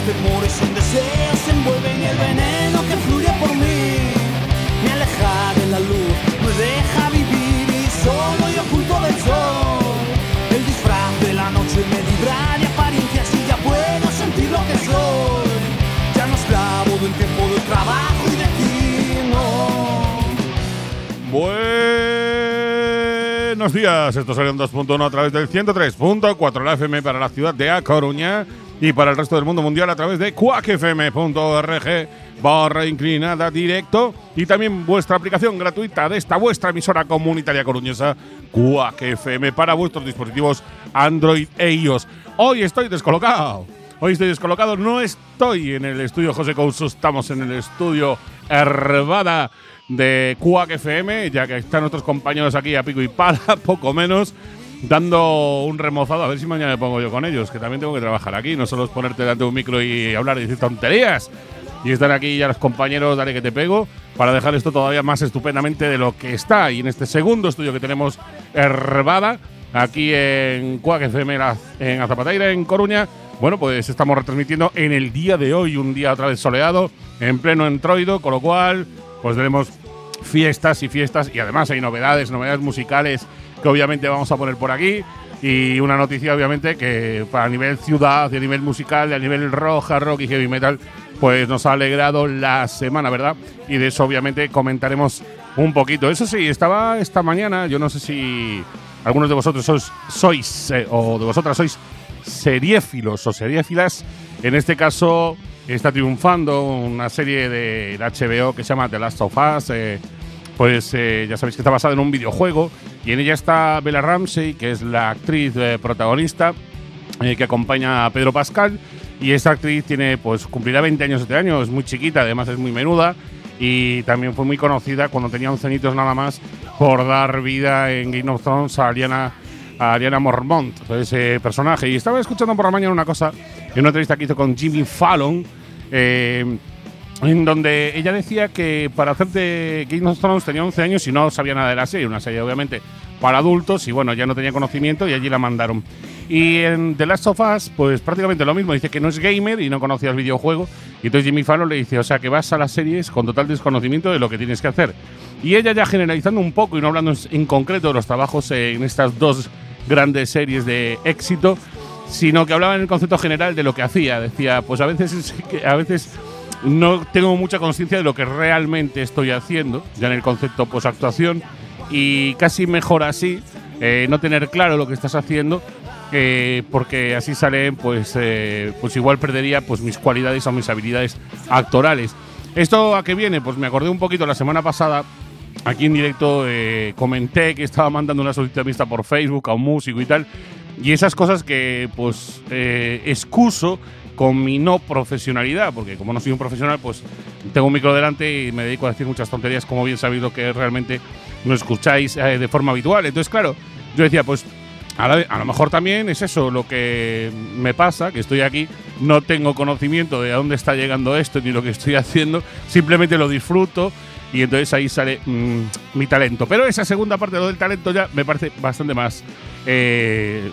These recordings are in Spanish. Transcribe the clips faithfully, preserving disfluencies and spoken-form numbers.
temores son deseos, se envuelve en el veneno que fluye por mí. Me aleja de la luz, me deja vivir y solo y oculto del sol. El disfraz de la noche me libra de apariencias y ya puedo sentir lo que soy. Ya no esclavo del tiempo del trabajo y de ti, no. Buenos días, esto es el dos punto uno a través del ciento tres punto cuatro la F M para la ciudad de A Coruña y para el resto del mundo mundial a través de cuac f m punto org barra inclinada directo y también vuestra aplicación gratuita de esta vuestra emisora comunitaria coruñesa cuac F M para vuestros dispositivos Android e iOS. Hoy estoy descolocado. Hoy estoy descolocado, no estoy en el estudio José Couso, estamos en el estudio Herbada de cuac F M, ya que están nuestros compañeros aquí a pico y pala, poco menos, dando un remozado. A ver si mañana me pongo yo con ellos, que también tengo que trabajar aquí, no solo es ponerte delante de un micro y hablar y decir tonterías. Y están aquí ya los compañeros, dale que te pego, para dejar esto todavía más estupendamente de lo que está. Y en este segundo estudio que tenemos Herbada, aquí en cuac F M, en Azapateira, en Coruña, bueno, pues estamos retransmitiendo en el día de hoy, un día otra vez soleado, en pleno entroido, con lo cual pues tenemos fiestas y fiestas y además hay novedades, novedades musicales que obviamente vamos a poner por aquí y una noticia obviamente que para a nivel ciudad, a nivel musical, a nivel rock, hard rock y heavy metal, pues nos ha alegrado la semana, ¿verdad? Y de eso obviamente comentaremos un poquito. Eso sí, estaba esta mañana, yo no sé si algunos de vosotros sois, sois eh, o de vosotras sois seriéfilos o seriéfilas, en este caso está triunfando una serie de H B O que se llama The Last of Us, eh, pues eh, ya sabéis que está basada en un videojuego y en ella está Bella Ramsey, que es la actriz eh, protagonista eh, que acompaña a Pedro Pascal, y esta actriz tiene, pues cumplirá veinte años este año, es muy chiquita, además es muy menuda y también fue muy conocida cuando tenía once añitos nada más por dar vida en Game of Thrones a Ariana a Ariana Mormont, ese personaje. Y estaba escuchando por la mañana una cosa en una entrevista que hizo con Jimmy Fallon, eh, en donde ella decía que para hacer de Game of Thrones tenía once años y no sabía nada de la serie, una serie obviamente para adultos y bueno, ya no tenía conocimiento y allí la mandaron. Y en The Last of Us, pues prácticamente lo mismo, dice que no es gamer y no conocía el videojuego y entonces Jimmy Fallon le dice, o sea que vas a las series con total desconocimiento de lo que tienes que hacer. Y ella ya generalizando un poco y no hablando en concreto de los trabajos en estas dos grandes series de éxito, sino que hablaba en el concepto general de lo que hacía. Decía, pues a veces, a veces no tengo mucha conciencia de lo que realmente estoy haciendo, ya en el concepto pues actuación, y casi mejor así, eh, no tener claro lo que estás haciendo, eh, porque así salen, pues, eh, pues igual perdería pues mis cualidades o mis habilidades actorales. ¿Esto a qué viene? Pues me acordé un poquito la semana pasada. Aquí en directo eh, comenté que estaba mandando una solicitud de amistad por Facebook a un músico y tal, y esas cosas que pues eh, excuso con mi no profesionalidad, porque como no soy un profesional, pues tengo un micro delante y me dedico a decir muchas tonterías, como bien sabéis que realmente no escucháis eh, de forma habitual. Entonces, claro, yo decía, pues a, la, a lo mejor también es eso lo que me pasa, que estoy aquí, no tengo conocimiento de a dónde está llegando esto ni lo que estoy haciendo, simplemente lo disfruto. Y entonces ahí sale mmm, mi talento. Pero esa segunda parte de lo del talento ya me parece bastante más, eh,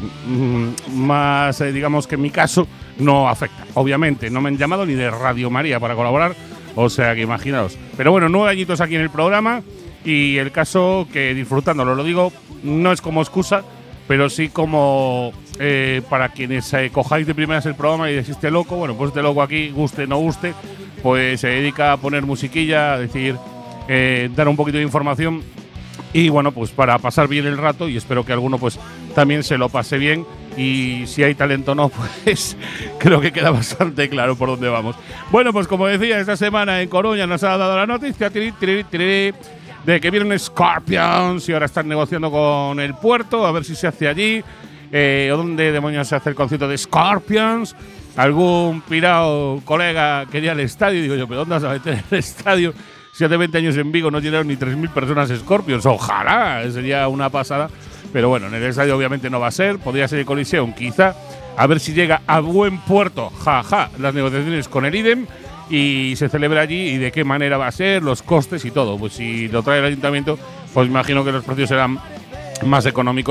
más eh, digamos que en mi caso no afecta. Obviamente, no me han llamado ni de Radio María para colaborar, o sea que imaginaos. Pero bueno, nueve añitos aquí en el programa y el caso que disfrutándolo, lo digo, no es como excusa, pero sí como eh, para quienes eh, cojáis de primeras el programa y decís este loco, bueno, pues este loco aquí, guste, no guste, pues se dedica a poner musiquilla, a decir... Eh, dar un poquito de información y bueno, pues para pasar bien el rato y espero que alguno pues también se lo pase bien y si hay talento o no, pues creo que queda bastante claro por dónde vamos. Bueno, pues como decía, esta semana en Coruña nos ha dado la noticia tiri, tiri, tiri, de que vienen Scorpions y ahora están negociando con el puerto a ver si se hace allí eh, o dónde demonios se hace el concierto de Scorpions. Algún pirao colega quería el estadio y digo yo, ¿pero dónde vas a meter el estadio? Si hace veinte años en Vigo no llegaron ni tres mil personas Scorpions, ojalá, sería una pasada. Pero bueno, en el estadio obviamente no va a ser, podría ser el Coliseum quizá, a ver si llega a buen puerto, jaja, ja, las negociaciones con el IDEM y se celebra allí y de qué manera va a ser, los costes y todo. Pues si lo trae el ayuntamiento, pues imagino que los precios serán más económicos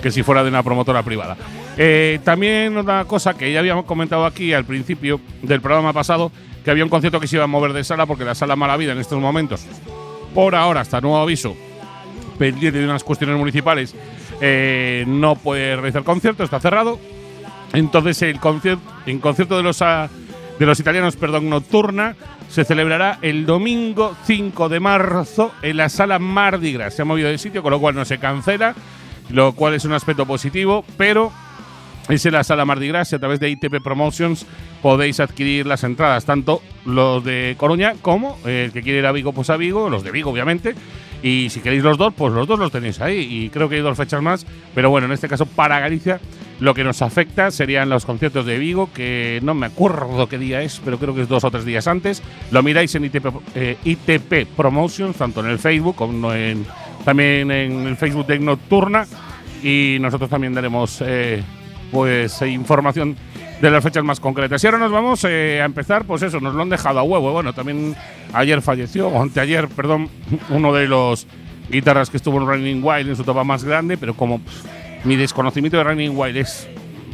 que si fuera de una promotora privada. Eh, también una cosa que ya habíamos comentado aquí al principio del programa pasado, que había un concierto que se iba a mover de sala porque la sala Malavida en estos momentos, por ahora, hasta nuevo aviso, pendiente de unas cuestiones municipales, eh, no puede realizar concierto, está cerrado. Entonces el concierto, el concierto de los, uh, de los italianos, perdón, Nocturna, se celebrará el domingo cinco de marzo en la sala Mardi Gras. Se ha movido de sitio, con lo cual no se cancela, lo cual es un aspecto positivo, pero es en la sala Mardi Gras y a través de I T P Promotions podéis adquirir las entradas, tanto los de Coruña como eh, el que quiere ir a Vigo, pues a Vigo, los de Vigo obviamente, y si queréis los dos, pues los dos los tenéis ahí, y creo que hay dos fechas más, pero bueno, en este caso para Galicia lo que nos afecta serían los conciertos de Vigo, que no me acuerdo qué día es, pero creo que es dos o tres días antes. Lo miráis en I T P, eh, I T P Promotions, tanto en el Facebook como en, también en el Facebook de Nocturna, y nosotros también daremos eh, pues eh, información de las fechas más concretas. Y ahora nos vamos eh, a empezar, pues eso, nos lo han dejado a huevo. Bueno, también ayer falleció, o anteayer, perdón, uno de los guitarras que estuvo en Running Wild en su etapa más grande, pero como pff, mi desconocimiento de Running Wild es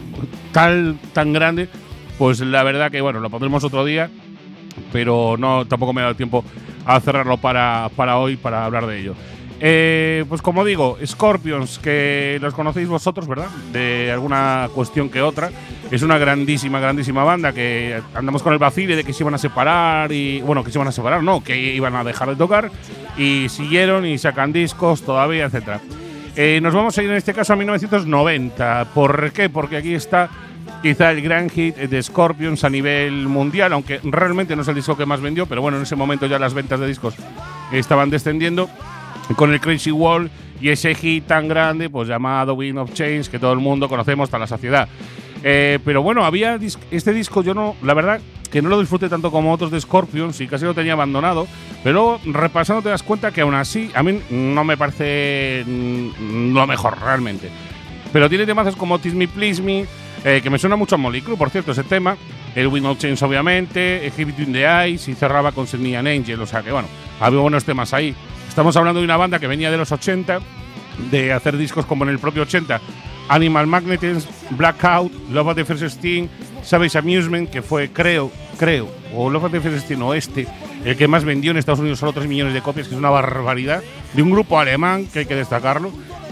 tal, tan grande, pues la verdad que bueno, lo pondremos otro día, pero no, tampoco me ha dado tiempo a cerrarlo para, para hoy, para hablar de ello. Eh, pues como digo, Scorpions, que los conocéis vosotros, ¿verdad? De alguna cuestión que otra. Es una grandísima, grandísima banda que andamos con el vacile de que se iban a separar y… Bueno, que se iban a separar, no, que iban a dejar de tocar, y siguieron y sacan discos todavía, etcétera. Eh, nos vamos a ir en este caso a mil novecientos noventa. ¿Por qué? Porque aquí está quizá el gran hit de Scorpions a nivel mundial, aunque realmente no es el disco que más vendió, pero bueno, en ese momento ya las ventas de discos estaban descendiendo, con el Crazy World y ese hit tan grande pues llamado Wind of Change, que todo el mundo conocemos hasta la saciedad. Eh, pero bueno, había dis este disco, yo no, la verdad que no lo disfruté tanto como otros de Scorpions y casi lo tenía abandonado, pero repasando te das cuenta que aún así a mí no me parece mm, lo mejor realmente. Pero tiene temazos como Tease Me, Please Me, eh, que me suena mucho a Motley Crue, por cierto, ese tema, el Wind of Change obviamente, el Hit Between the Eyes, y cerraba con Send Me an Angel, o sea que bueno, había buenos temas ahí. Estamos hablando de una banda que venía de los ochenta, de hacer discos como en el propio ochenta, Animal Magnetism, Blackout, Love at the First Sting, Savage Amusement, que fue, creo, creo, o Love at the First Sting o este, el que más vendió en Estados Unidos, solo tres millones de copias, que es una barbaridad, de un grupo alemán, que hay que destacarlo.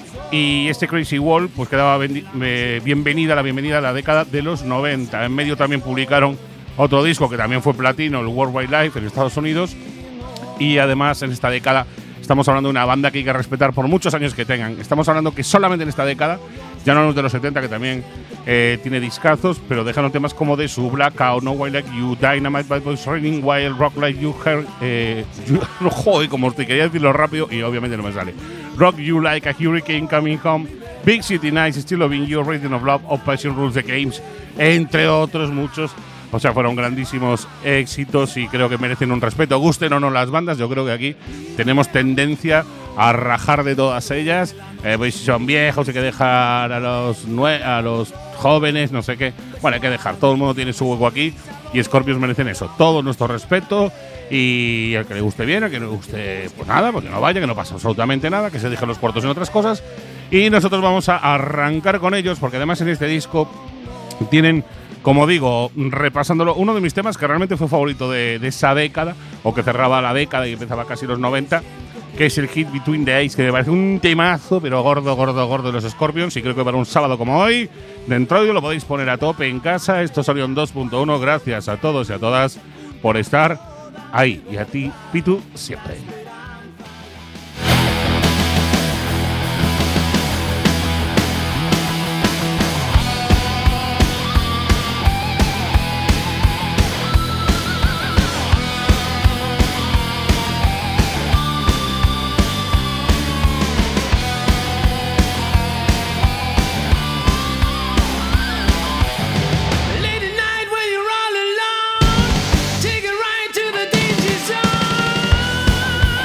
Y este Crazy Wall, pues que daba eh, bienvenida, la bienvenida a la década de los noventa. En medio también publicaron otro disco que también fue platino, el World Wide Life, en Estados Unidos. Y además en esta década estamos hablando de una banda que hay que respetar por muchos años que tengan. Estamos hablando que solamente en esta década, ya no hablamos de los setenta, que también eh, tiene discazos, pero dejando temas como de su Blackout, No Way Like You, Dynamite, Bad Boys Raining Wild, Rock Like You, Heard, eh, you, joder, como te quería decirlo rápido y obviamente no me sale. Rock You Like a Hurricane Coming Home, Big City Nights, Still Loving You, Rhythm of Love, Of Passion Rules the Games, entre otros muchos. O sea, fueron grandísimos éxitos y creo que merecen un respeto. Gusten o no las bandas, yo creo que aquí tenemos tendencia a rajar de todas ellas. Eh, pues si son viejos, hay que dejar a los, nue a los jóvenes, no sé qué. Bueno, hay que dejar. Todo el mundo tiene su hueco aquí y Scorpions merecen eso. Todo nuestro respeto, y al que le guste bien, al que no le guste, pues nada, porque no vaya, que no pasa absolutamente nada, que se dejen los cuartos en otras cosas. Y nosotros vamos a arrancar con ellos, porque además en este disco tienen, como digo, repasándolo, uno de mis temas que realmente fue favorito de, de esa década, o que cerraba la década y empezaba casi los noventa, que es el Hit Between the Eyes, que me parece un temazo, pero gordo, gordo, gordo de los Scorpions, y creo que para un sábado como hoy, dentro de lo podéis poner a tope en casa. Esto es Orion dos punto uno, gracias a todos y a todas por estar ahí, y a ti, Pitu, siempre. Take it right to the D J zone.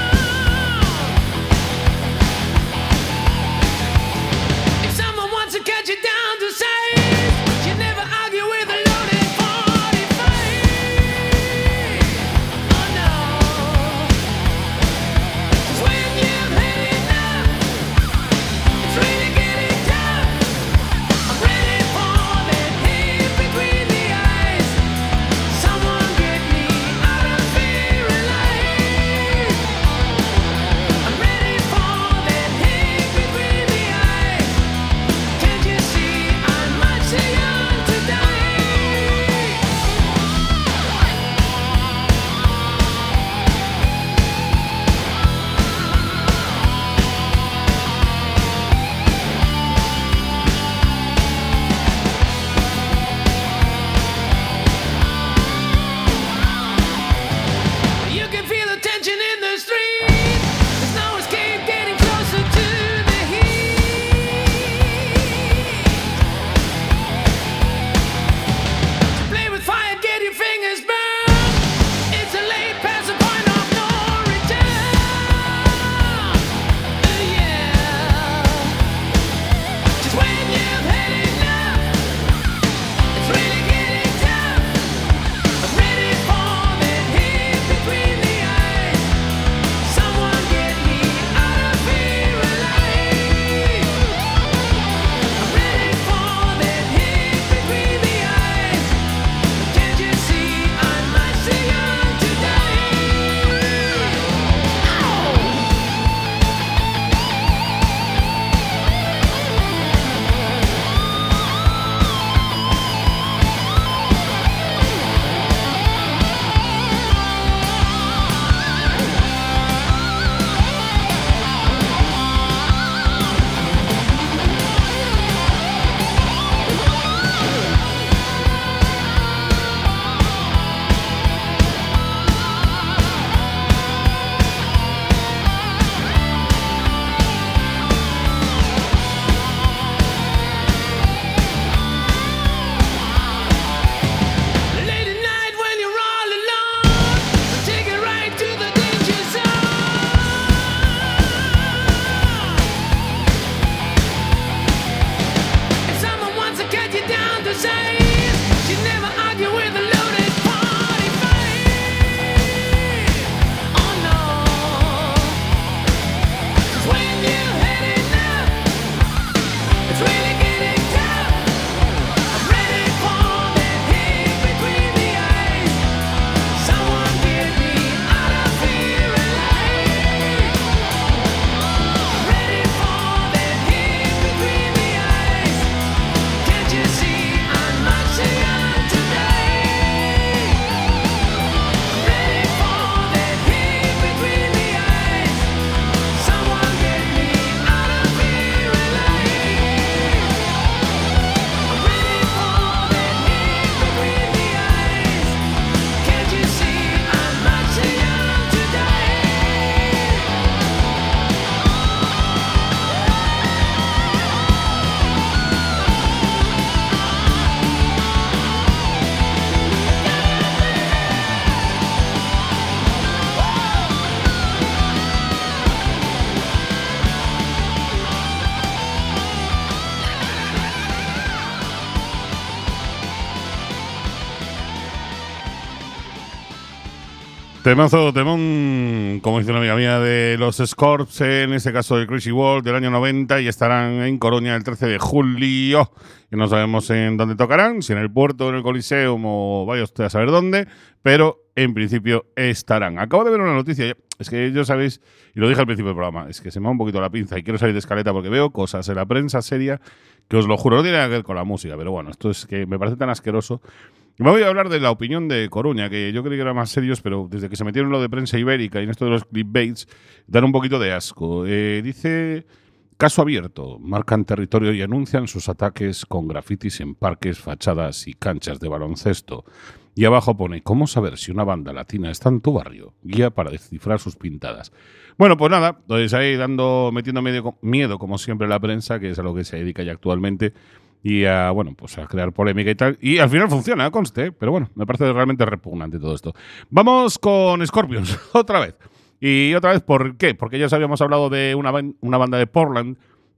Temazo, temón, como dice una amiga mía, de los Scorps, en este caso de Crazy World del año noventa, y estarán en Coruña el trece de julio. Y no sabemos en dónde tocarán, si en el Puerto, en el Coliseum o vaya usted a saber dónde, pero en principio estarán. Acabo de ver una noticia, es que yo sabéis, y lo dije al principio del programa, es que se me va un poquito la pinza y quiero salir de escaleta porque veo cosas en la prensa seria que os lo juro, no tiene nada que ver con la música, pero bueno, esto es que me parece tan asqueroso. Y me voy a hablar de la opinión de Coruña, que yo creí que era más serios, pero desde que se metieron en lo de prensa ibérica y en esto de los clickbaits, dan un poquito de asco. Eh, dice, caso abierto, marcan territorio y anuncian sus ataques con grafitis en parques, fachadas y canchas de baloncesto. Y abajo pone, ¿cómo saber si una banda latina está en tu barrio? Guía para descifrar sus pintadas. Bueno, pues nada, pues ahí dando, metiendo medio, miedo, como siempre, la prensa, que es a lo que se dedica ya actualmente, y a, bueno, pues a crear polémica y tal. Y al final funciona, conste, pero bueno, me parece realmente repugnante todo esto. Vamos con Scorpions, otra vez. Y otra vez, ¿por qué? Porque ya os habíamos hablado de una, una banda de Portland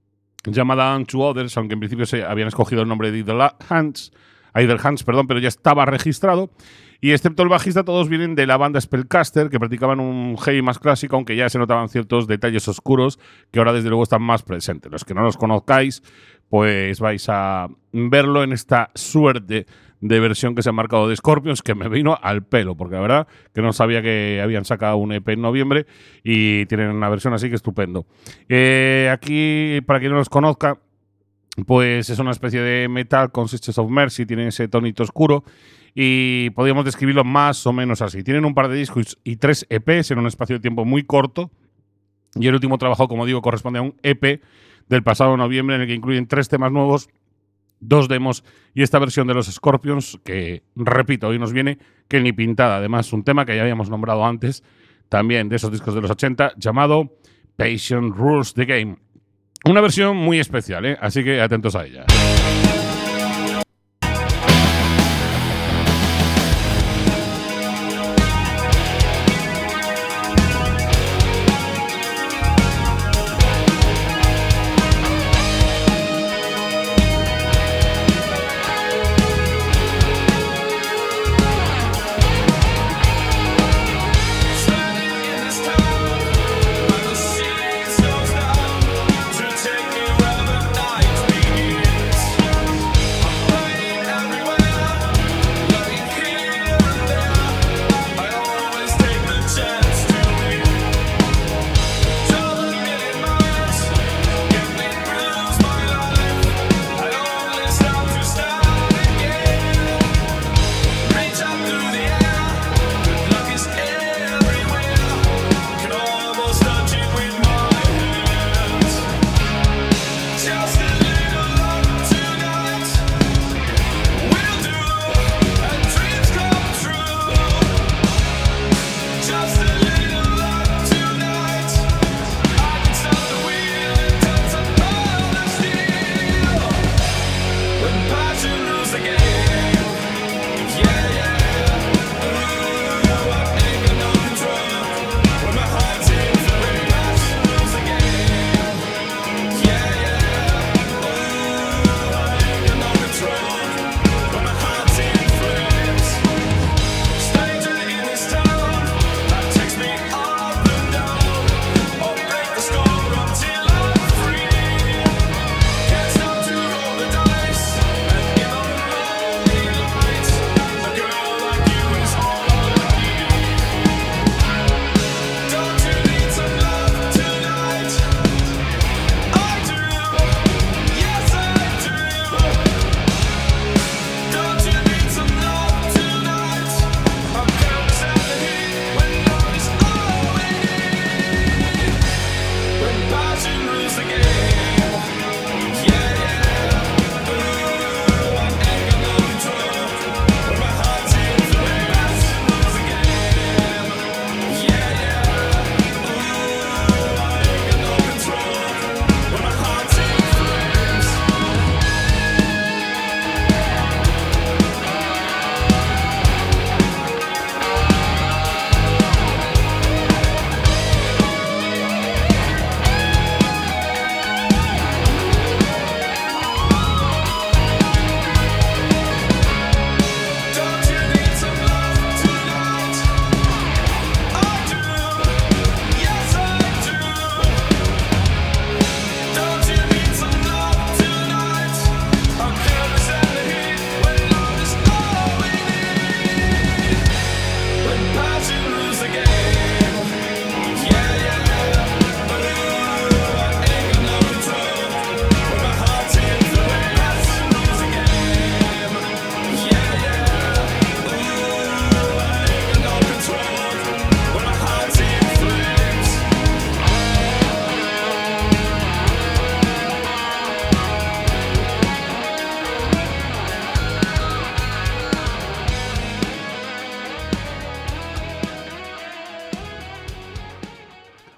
llamada Unto Others, aunque en principio se habían escogido el nombre de Idle Hands, Idle Hands, perdón, pero ya estaba registrado. Y excepto el bajista, todos vienen de la banda Spellcaster, que practicaban un heavy más clásico, aunque ya se notaban ciertos detalles oscuros que ahora desde luego están más presentes. Los que no los conozcáis, pues vais a verlo en esta suerte de versión que se ha marcado de Scorpions, que me vino al pelo, porque la verdad que no sabía que habían sacado un E P en noviembre y tienen una versión así que estupendo. Eh, aquí, para quien no los conozca, pues es una especie de metal con Sisters of Mercy, tienen ese tonito oscuro y podríamos describirlo más o menos así. Tienen un par de discos y tres E Pes en un espacio de tiempo muy corto, y el último trabajo, como digo, corresponde a un E P del pasado noviembre en el que incluyen tres temas nuevos, dos demos y esta versión de los Scorpions que, repito, hoy nos viene que ni pintada. Además, un tema que ya habíamos nombrado antes, también de esos discos de los ochenta, llamado Patient Rules the Game. Una versión muy especial, ¿eh? Así que atentos a ella.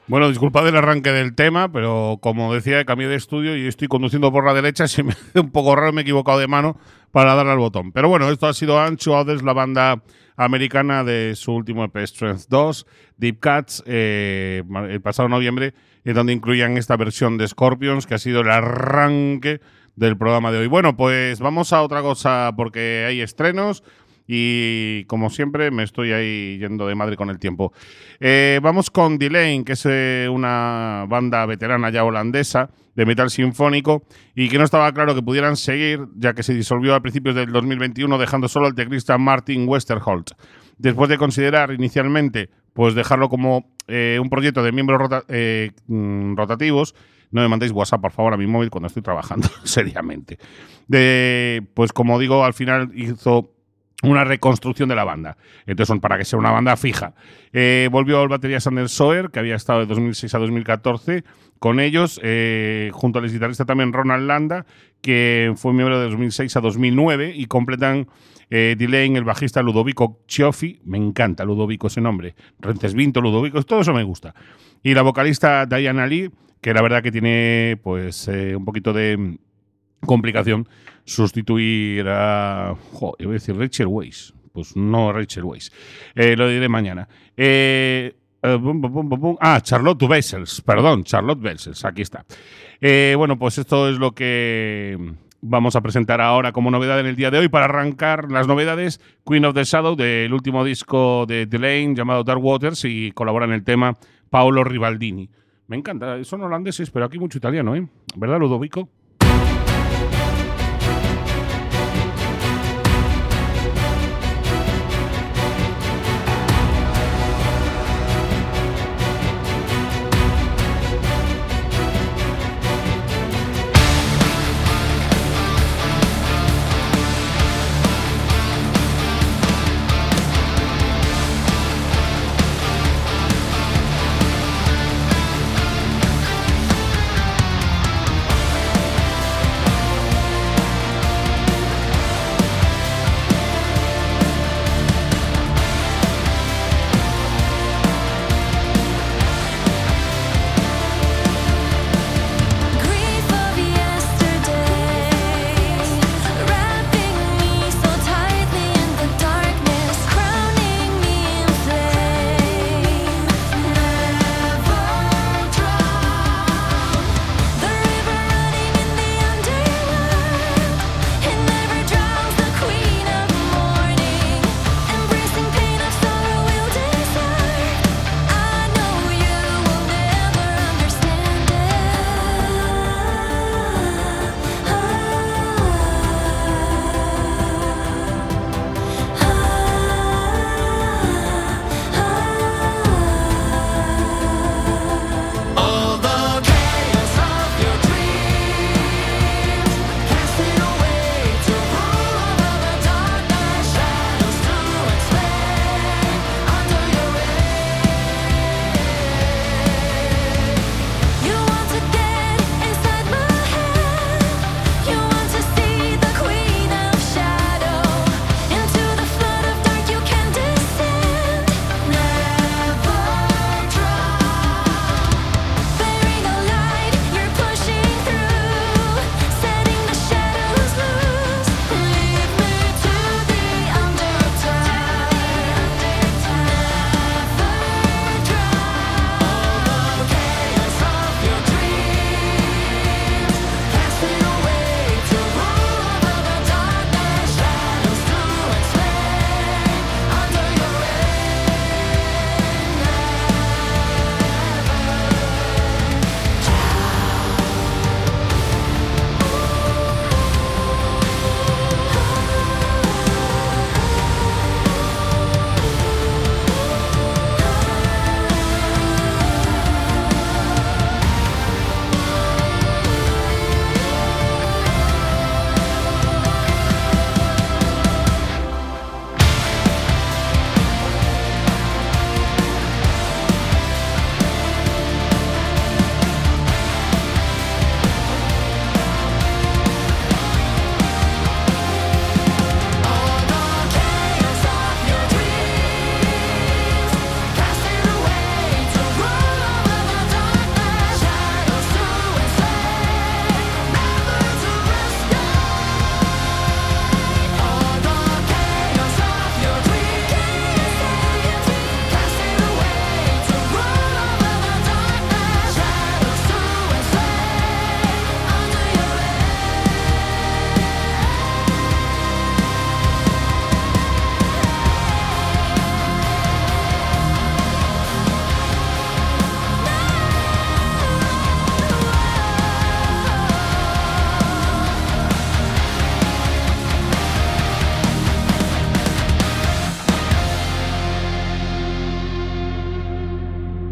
Bueno, disculpad el arranque del tema, pero como decía, cambié de estudio y estoy conduciendo por la derecha. Se me hace un poco raro, me he equivocado de mano para darle al botón. Pero bueno, esto ha sido Unto Others, la banda americana de su último E P, Strength dos, Deep Cuts, eh, el pasado noviembre, en donde incluían esta versión de Scorpions, que ha sido el arranque del programa de hoy. Bueno, pues vamos a otra cosa porque hay estrenos. Y como siempre me estoy ahí yendo de madre con el tiempo. Eh, vamos con Delain, que es eh, una banda veterana ya holandesa de metal sinfónico y que no estaba claro que pudieran seguir, ya que se disolvió a principios del dos mil veintiuno dejando solo al teclista Martin Westerholt. Después de considerar inicialmente pues dejarlo como eh, un proyecto de miembros rota eh, rotativos. No me mandéis WhatsApp, por favor, a mi móvil cuando estoy trabajando seriamente. De, pues como digo, al final hizo una reconstrucción de la banda. Entonces, para que sea una banda fija. Eh, volvió al batería Sander Soer, que había estado de dos mil seis a dos mil catorce con ellos, eh, junto al guitarrista también Ronald Landa, que fue miembro de dos mil seis a dos mil nueve, y completan eh, Delain el bajista Ludovico Cioffi. Me encanta Ludovico ese nombre. Rencesvinto, Ludovico, todo eso me gusta. Y la vocalista Diana Lee, que la verdad que tiene pues eh, un poquito de complicación sustituir a... Jo, iba a decir Rachel Weisz. Pues no Rachel Weisz. Eh, lo diré mañana. Eh, eh, bum, bum, bum, bum. Ah, Charlotte Wessels. Perdón, Charlotte Wessels. Aquí está. Eh, bueno, pues esto es lo que vamos a presentar ahora como novedad en el día de hoy. Para arrancar las novedades, Queen of the Shadow, del último disco de Delain llamado Dark Waters, y colabora en el tema Paolo Ribaldini. Me encanta. Son holandeses, pero aquí mucho italiano, ¿eh? ¿Verdad, Ludovico?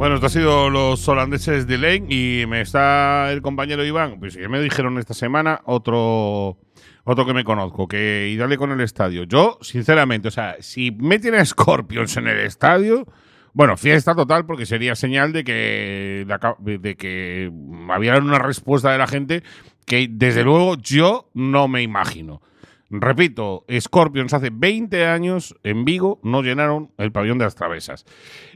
Bueno, esto ha sido los holandeses de Lane y me está el compañero Iván. Pues ya me dijeron esta semana otro, otro que me conozco, que y dale con el estadio. Yo, sinceramente, o sea, si meten a Scorpions en el estadio, bueno, fiesta total, porque sería señal de que, de que había una respuesta de la gente que, desde luego, yo no me imagino. Repito, Scorpions hace veinte años en Vigo no llenaron el pabellón de las Travesas.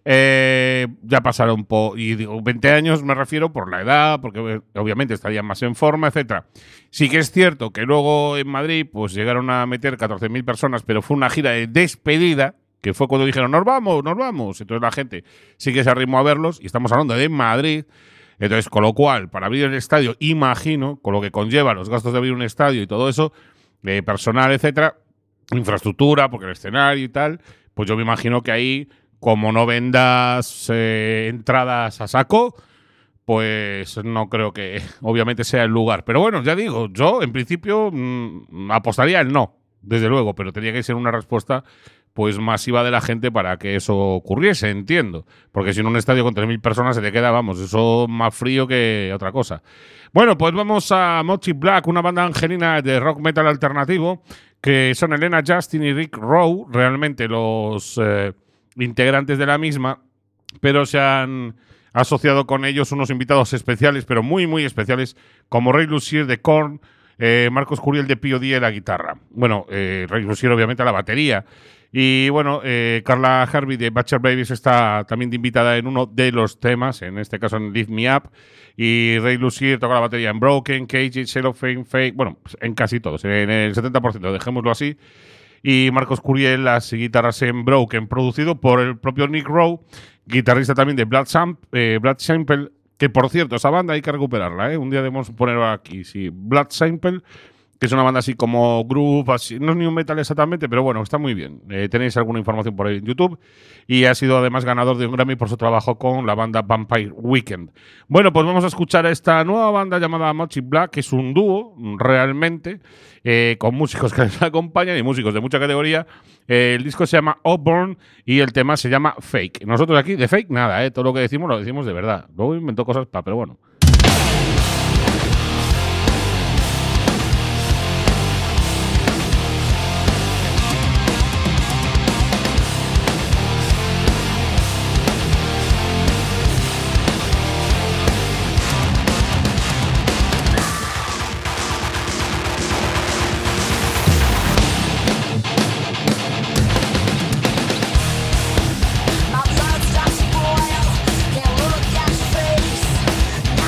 Eh, ya pasaron por, y digo veinte años me refiero por la edad, porque obviamente estarían más en forma, etcétera. Sí que es cierto que luego en Madrid pues llegaron a meter catorce mil personas, pero fue una gira de despedida, que fue cuando dijeron nos vamos, nos vamos. Entonces la gente sí que se arrimó a verlos y estamos hablando de Madrid. Entonces, con lo cual, para abrir el estadio, imagino, con lo que conlleva los gastos de abrir un estadio y todo eso, de personal, etcétera, infraestructura, porque el escenario y tal, pues yo me imagino que ahí, como no vendas eh, entradas a saco, pues no creo que obviamente sea el lugar. Pero bueno, ya digo, yo en principio mmm, apostaría el no, desde luego, pero tenía que ser una respuesta pues masiva de la gente para que eso ocurriese, entiendo. Porque si en un estadio con tres mil personas se te queda, vamos, eso más frío que otra cosa. Bueno, pues vamos a Mochi Black, una banda angelina de rock metal alternativo, que son Elena Justin y Rick Rowe, realmente los eh, integrantes de la misma, pero se han asociado con ellos unos invitados especiales, pero muy, muy especiales, como Ray Lucier de Korn, eh, Marcos Curiel de P O D a la guitarra. Bueno, eh, Ray Lucier obviamente a la batería. Y bueno, eh, Carla Harvey de Butcher Babies está también de invitada en uno de los temas, en este caso en Lift Me Up. Y Ray Lucier toca la batería en Broken, Cage, Cellophane, Fake, bueno, en casi todos, en el setenta por ciento, dejémoslo así. Y Marcos Curiel las guitarras en Broken, producido por el propio Nick Rowe, guitarrista también de Blood, Samp, eh, Blood Sample, que por cierto, esa banda hay que recuperarla, ¿eh? Un día debemos ponerla aquí, sí, Blood Sample, que es una banda así como groove, así, no es ni un metal exactamente, pero bueno, está muy bien. Eh, tenéis alguna información por ahí en YouTube. Y ha sido además ganador de un Grammy por su trabajo con la banda Vampire Weekend. Bueno, pues vamos a escuchar a esta nueva banda llamada Mochi Black, que es un dúo realmente, eh, con músicos que les acompañan y músicos de mucha categoría. Eh, el disco se llama Auburn y el tema se llama Fake. Nosotros aquí de fake nada, eh, todo lo que decimos lo decimos de verdad. Luego inventó cosas para, pero bueno. My blood starts to boil, can't look at your face.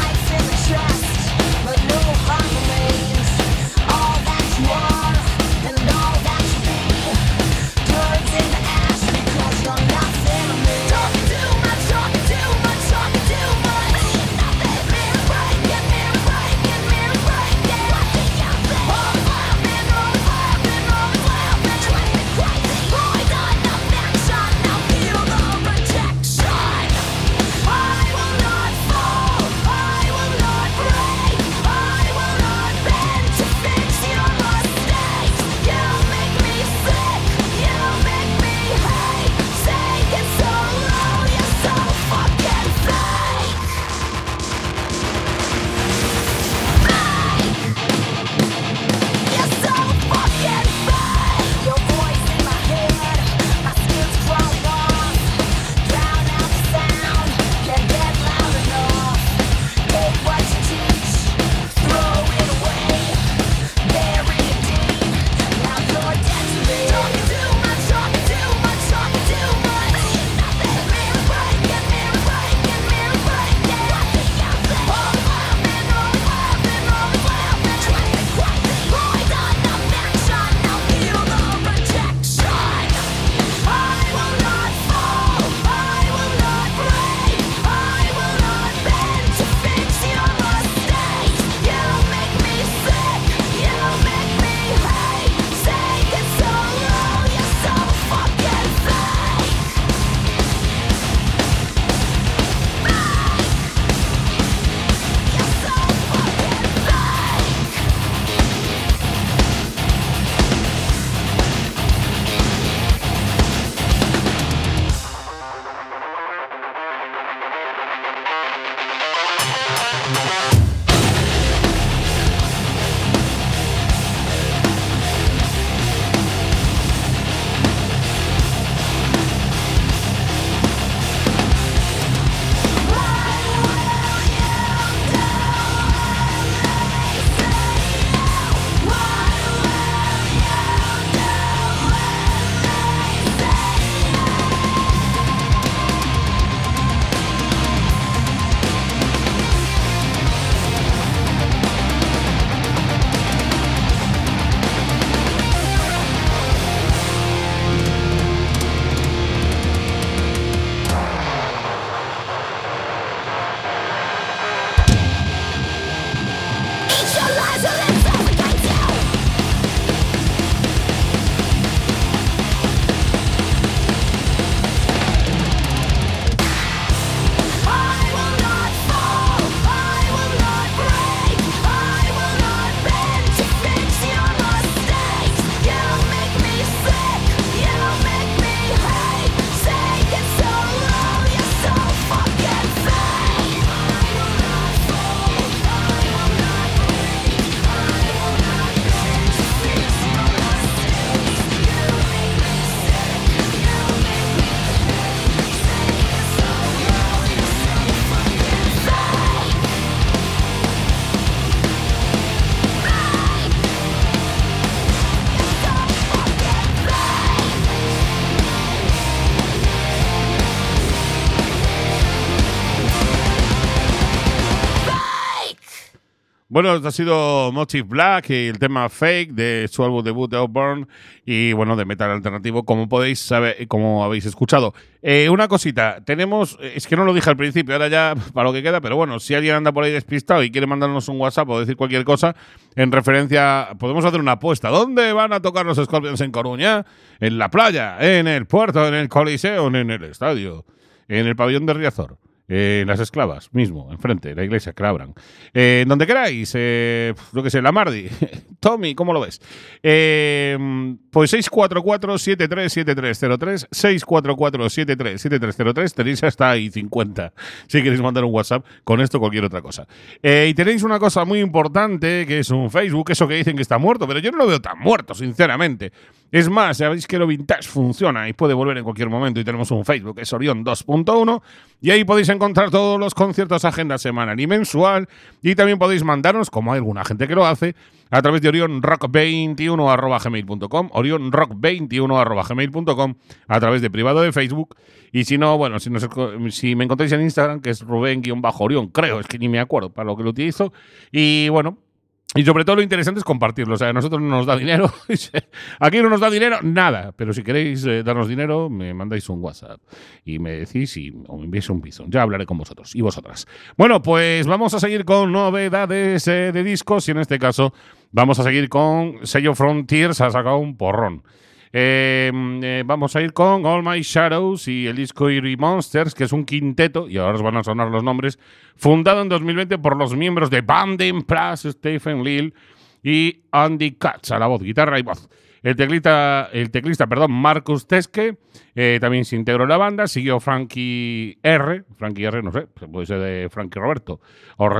Bueno, esto ha sido Motive Black y el tema Fake de su álbum debut de Outburn y bueno, de metal alternativo, como podéis saber, como habéis escuchado. Eh, una cosita, tenemos, es que no lo dije al principio, ahora ya para lo que queda, pero bueno, si alguien anda por ahí despistado y quiere mandarnos un WhatsApp o decir cualquier cosa en referencia, podemos hacer una apuesta. ¿Dónde van a tocar los Scorpions en Coruña? ¿En la playa? ¿En el puerto? ¿En el Coliseo? ¿En el estadio? ¿En el pabellón de Riazor? Eh, las Esclavas, mismo, enfrente, la iglesia que la abran. Eh, donde queráis, eh, lo que sé, la Mardi. Tommy, ¿cómo lo ves? Eh, pues seis cuatro cuatro, siete tres siete tres cero tres, seis cuatro cuatro, siete tres siete tres cero tres, tenéis hasta ahí cincuenta, si queréis mandar un WhatsApp con esto o cualquier otra cosa. Eh, y tenéis una cosa muy importante, que es un Facebook, eso que dicen que está muerto, pero yo no lo veo tan muerto, sinceramente. Es más, sabéis que lo vintage funciona y puede volver en cualquier momento y tenemos un Facebook, que es Orión dos punto uno, y ahí podéis encontrar todos los conciertos, agenda semanal y mensual, y también podéis mandarnos, como hay alguna gente que lo hace, a través de orion rock veintiuno arroba gmail punto com, orion rock veintiuno arroba gmail punto com, a través de privado de Facebook, y si no, bueno, si, nos, si me encontráis en Instagram, que es Rubén-Orión, creo, es que ni me acuerdo para lo que lo utilizo, y bueno, y sobre todo lo interesante es compartirlo. O sea, a nosotros no nos da dinero. Aquí no nos da dinero nada. Pero si queréis eh, darnos dinero, me mandáis un WhatsApp y me decís y, o me enviáis un Bizon. Ya hablaré con vosotros y vosotras. Bueno, pues vamos a seguir con novedades eh, de discos y en este caso vamos a seguir con sello Frontiers. Ha sacado un porrón. Eh, eh, vamos a ir con All My Shadows y el disco Eerie Monsters, que es un quinteto, y ahora os van a sonar los nombres, fundado en dos mil veinte por los miembros de Banding Plus, Stephen Lill y Andy Katz a la voz, guitarra y voz. El teclista, el teclista perdón, Marcus Teske eh, también se integró en la banda. Siguió Frankie R. Frankie R, no sé, puede ser de Frankie Roberto o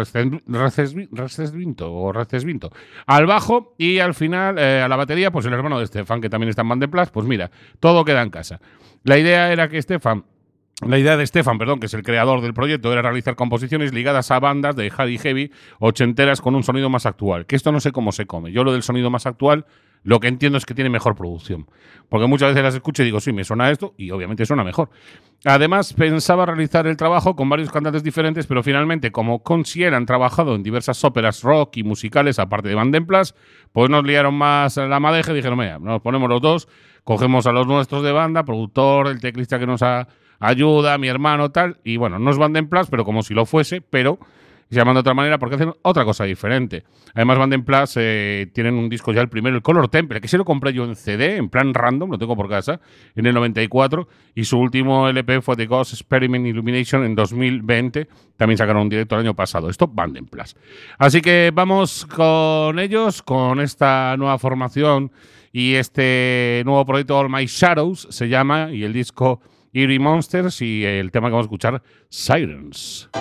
Recesvinto o Recesvinto al bajo. Y al final, eh, a la batería, pues el hermano de Stefan, que también está en Band de Plus. Pues mira, todo queda en casa. La idea era que Stefan La idea de Stefan, perdón, que es el creador del proyecto, era realizar composiciones ligadas a bandas de hard y heavy ochenteras con un sonido más actual. Que esto no sé cómo se come. Yo lo del sonido más actual, lo que entiendo es que tiene mejor producción. Porque muchas veces las escucho y digo, sí, me suena esto, y obviamente suena mejor. Además, pensaba realizar el trabajo con varios cantantes diferentes, pero finalmente, como Consiel han trabajado en diversas óperas rock y musicales, aparte de Band en Plus, pues nos liaron más la madeja y dijeron, mira, nos ponemos los dos, cogemos a los nuestros de banda, productor, el teclista que nos ha ayuda, mi hermano, tal, y bueno, no es Band en Plus, pero como si lo fuese, pero se llaman de otra manera porque hacen otra cosa diferente. Además, Band en Plus eh, tienen un disco ya, el primero, el Color Temple, que se lo compré yo en C D, en plan random, lo tengo por casa, en el noventa y cuatro, y su último L P fue The Ghost Experiment Illumination en dos mil veinte, también sacaron un directo el año pasado. Esto, Band en Plus. Así que vamos con ellos, con esta nueva formación y este nuevo proyecto All My Shadows, se llama, y el disco Eerie Monsters, y el tema que vamos a escuchar, Sirens.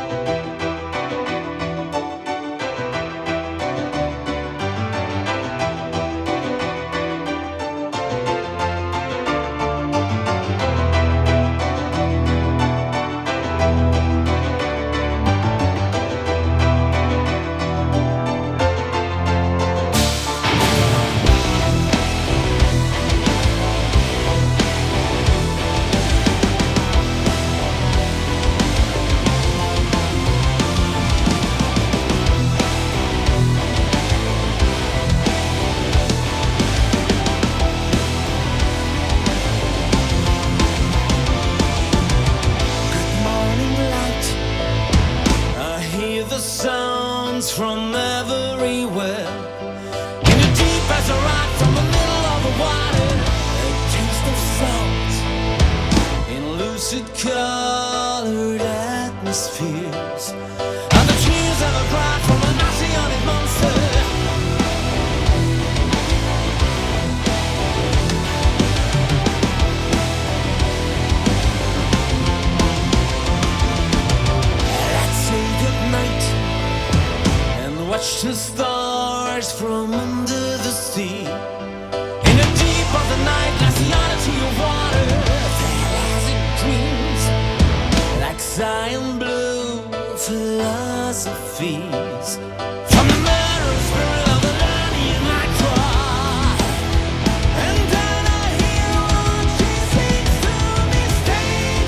Watch the stars from under the sea. In the deep of the night, glaciality of water, as it dreams, like cyan blue philosophies. From the murderous spirit of the learning I cry, and then I hear what she sings to me. Stay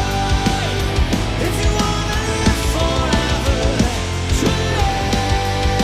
tonight if you wanna live forever. Tonight.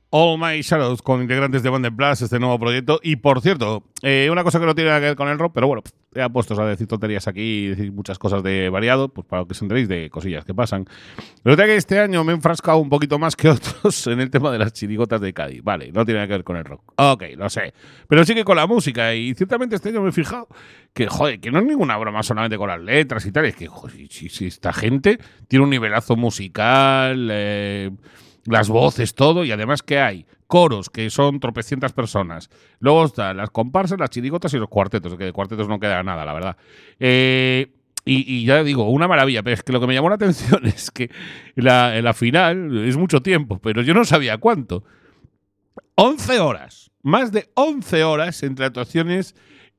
All My Shadows con integrantes de Band of Blast, este nuevo proyecto. Y por cierto, eh, una cosa que no tiene nada que ver con el rock, pero bueno, he puesto a decir tonterías aquí y decir muchas cosas de variado, pues para que os enteréis de cosillas que pasan. Lo que este año me he enfrascado un poquito más que otros en el tema de las chirigotas de Cádiz. Vale, no tiene nada que ver con el rock. Ok, lo sé. Pero sí que con la música. Y ciertamente este año me he fijado que, joder, que no es ninguna broma solamente con las letras y tal. Es que, joder, si, si esta gente tiene un nivelazo musical, eh, las voces, todo, y además que hay coros, que son tropecientas personas. Luego están las comparsas, las chirigotas y los cuartetos, que de cuartetos no queda nada, la verdad. Eh, y, y ya digo, una maravilla, pero es que lo que me llamó la atención es que la, la final es mucho tiempo, pero yo no sabía cuánto. once horas, más de once horas entre actuaciones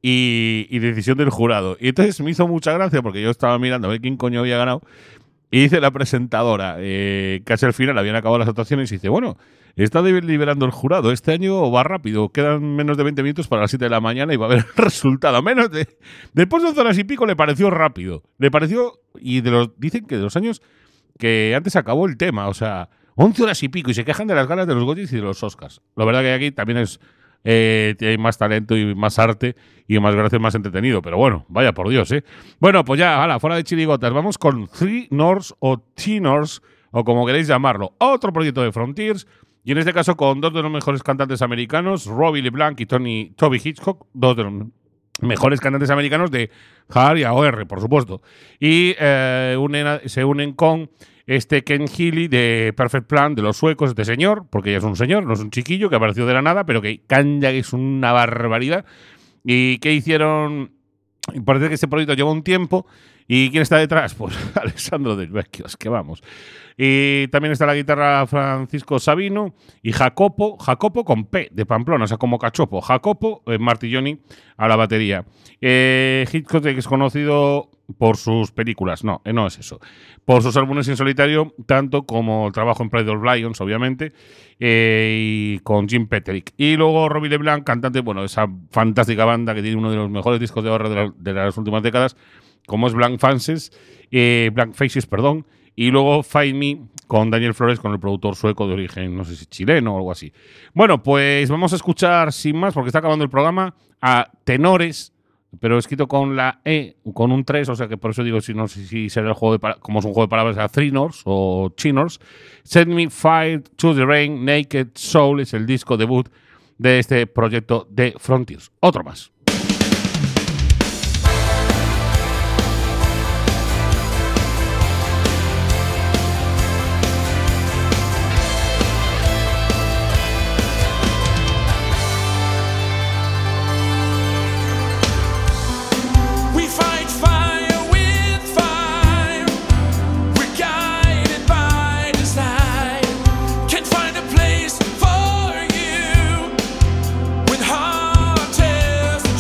y, y decisión del jurado. Y entonces me hizo mucha gracia porque yo estaba mirando a ver quién coño había ganado. Y dice la presentadora, eh, casi al final habían acabado las actuaciones, y dice, bueno, está liberando el jurado. Este año va rápido, quedan menos de veinte minutos para las siete de la mañana y va a haber el resultado. Menos de, después de once horas y pico le pareció rápido. Le pareció, y de los dicen que de los años que antes acabó el tema, o sea, once horas y pico, y se quejan de las galas de los Goyis y de los Oscars. La verdad que aquí también es eh, hay más talento y más arte y más gracias, más entretenido. Pero bueno, vaya por Dios, ¿eh? Bueno, pues ya, ala, fuera de chirigotas, vamos con Three Norths o T-Norths, o como queréis llamarlo, otro proyecto de Frontiers, y en este caso con dos de los mejores cantantes americanos, Robbie LeBlanc y Tony Toby Hitchcock, dos de los mejores cantantes americanos de Hard y A O R, por supuesto. Y eh, unen a, se unen con este Ken Healy de Perfect Plan, de los suecos, este señor, porque ya es un señor, no es un chiquillo que apareció de la nada, pero que canta, que es una barbaridad. Y que hicieron, parece que este proyecto lleva un tiempo. ¿Y quién está detrás? Pues Alessandro Del Vecchio, es que vamos. Y también está la guitarra Francisco Sabino y Jacopo, Jacopo con P, de Pamplona, o sea, como cachopo. Jacopo eh, Martilloni a la batería. Eh, Hitchcock es conocido por sus películas, no, eh, no es eso. Por sus álbumes en solitario, tanto como el trabajo en Pride of Lions, obviamente, eh, y con Jim Peterick. Y luego Robbie LeBlanc, cantante, bueno, esa fantástica banda que tiene uno de los mejores discos de ahorro de, la, de las últimas décadas, como es Blank Faces, eh, Blank Faces, perdón, y luego Find Me con Daniel Flores, con el productor sueco de origen, no sé si chileno o algo así. Bueno, pues vamos a escuchar sin más, porque está acabando el programa, a tenores, pero escrito con la E, con un tres, o sea que por eso digo, si no sé si será el juego de palabras, como es un juego de palabras, a Three Norths o Chinors. Set Me Fire to the Rain, Naked Soul es el disco debut de este proyecto de Frontiers. Otro más. Place for you when heart tears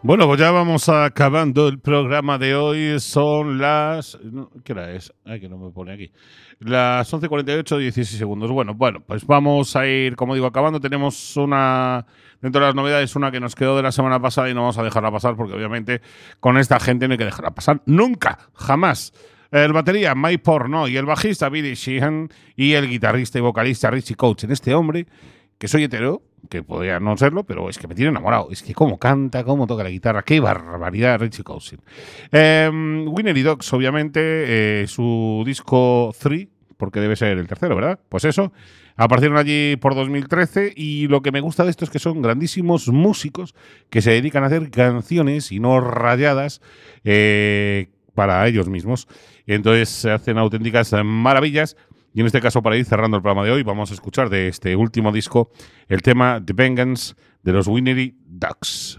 Bueno, pues ya vamos acabando el programa de hoy. Son las... ¿Qué hora es? Ay, que no me pone aquí. Las once cuarenta y ocho, dieciséis segundos. Bueno, bueno, pues vamos a ir, como digo, acabando. Tenemos una... Dentro de las novedades, una que nos quedó de la semana pasada y no vamos a dejarla pasar porque obviamente con esta gente no hay que dejarla pasar nunca, jamás. El batería Mike Portnoy y el bajista Billy Sheehan y el guitarrista y vocalista Richie Kotzen. Este hombre, que soy hetero, que podría no serlo, pero es que me tiene enamorado. Es que cómo canta, cómo toca la guitarra, qué barbaridad Richie Kotzen. Eh, Winery Dogs, obviamente, eh, su disco tres, porque debe ser el tercero, ¿verdad? Pues eso, aparecieron allí por dos mil trece y lo que me gusta de esto es que son grandísimos músicos que se dedican a hacer canciones y no rayadas eh, para ellos mismos. Y entonces se hacen auténticas maravillas. Y en este caso, para ir cerrando el programa de hoy, vamos a escuchar de este último disco el tema The Vengeance de los Winery Dogs.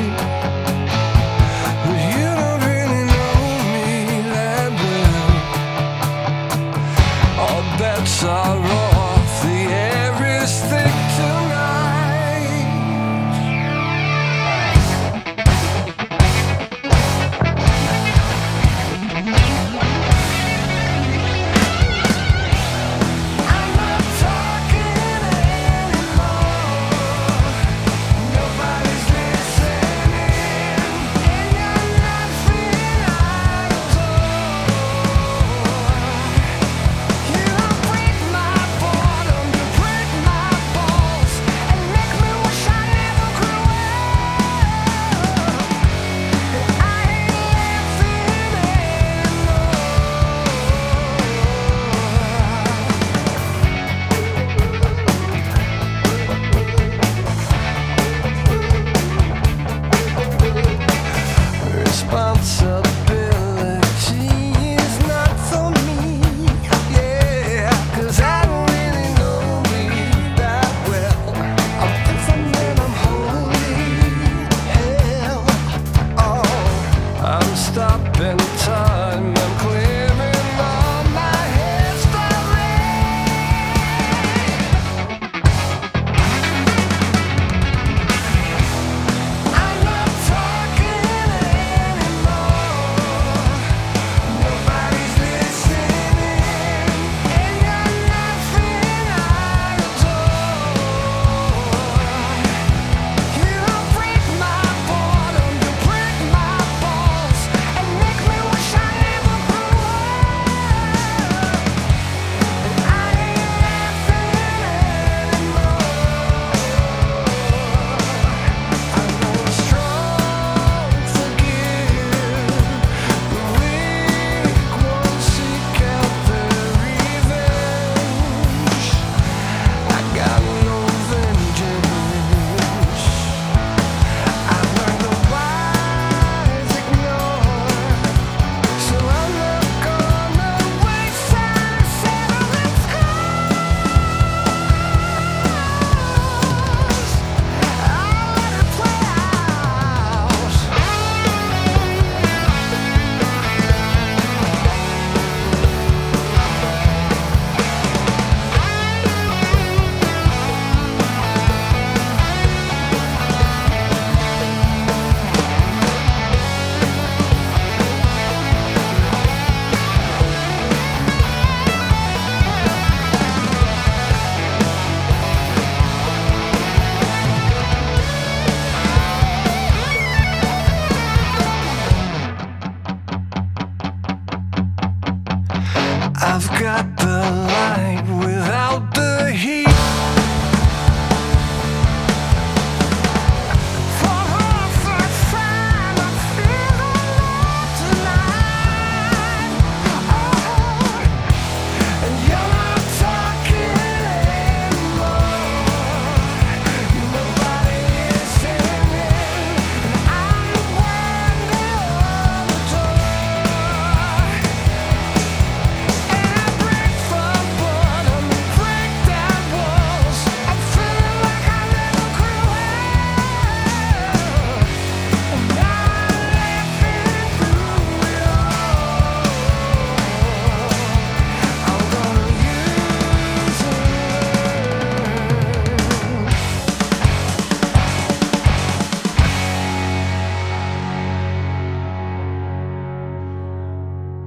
You don't really know me that well.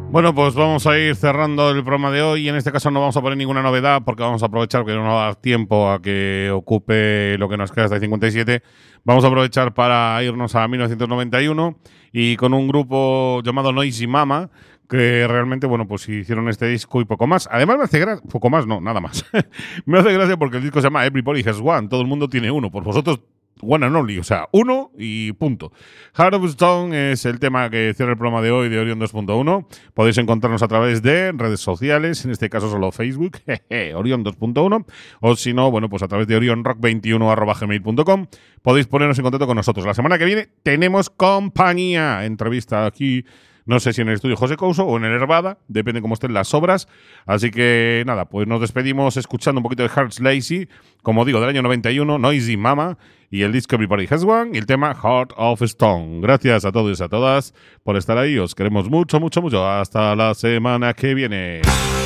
Bueno, pues vamos a ir cerrando el programa de hoy. En este caso no vamos a poner ninguna novedad porque vamos a aprovechar que no nos va a dar tiempo a que ocupe lo que nos queda hasta el cincuenta y siete. Vamos a aprovechar para irnos a mil novecientos noventa y uno y con un grupo llamado Noisy Mama, que realmente, bueno, pues hicieron este disco y poco más. Además me hace gracia, poco más, no, nada más. Me hace gracia porque el disco se llama Everybody Has One, todo el mundo tiene uno. Por vosotros, one and only, o sea, uno y punto. Heart of Stone es el tema que cierra el programa de hoy de Orion dos punto uno. Podéis encontrarnos a través de redes sociales, en este caso solo Facebook, jeje, Orion dos punto uno, o si no, bueno, pues a través de orionrock veintiuno arroba gmail punto com. Podéis ponernos en contacto con nosotros. La semana que viene tenemos compañía, entrevista aquí. No sé si en el estudio José Couso o en el Herbada, depende cómo estén las obras. Así que nada, pues nos despedimos escuchando un poquito de Hearts Lazy, como digo, del año noventa y uno, Noisy Mama, y el disco Everybody Has One, y el tema Heart of Stone. Gracias a todos y a todas por estar ahí. Os queremos mucho, mucho, mucho. Hasta la semana que viene.